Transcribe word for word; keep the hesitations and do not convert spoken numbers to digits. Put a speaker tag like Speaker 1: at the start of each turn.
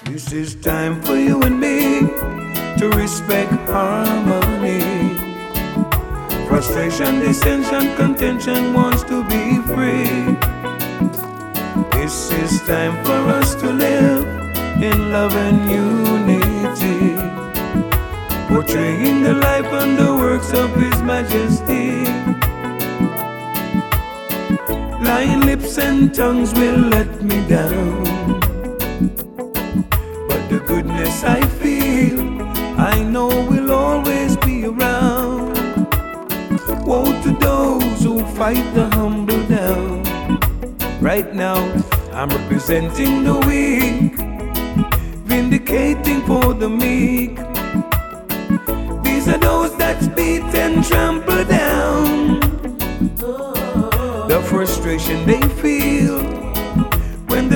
Speaker 1: This is time for you and me to respect harmony. Frustration, dissension, contention wants to be free. This is time for us to live in love and unity, portraying the life and the works of His Majesty. Lying lips and tongues will let me down, but the goodness I feel, I know will always be around. Woe to those who fight the humble down. Right now, I'm representing the weak, vindicating for the meek. These are those that's beat and trampled down. The frustration they feel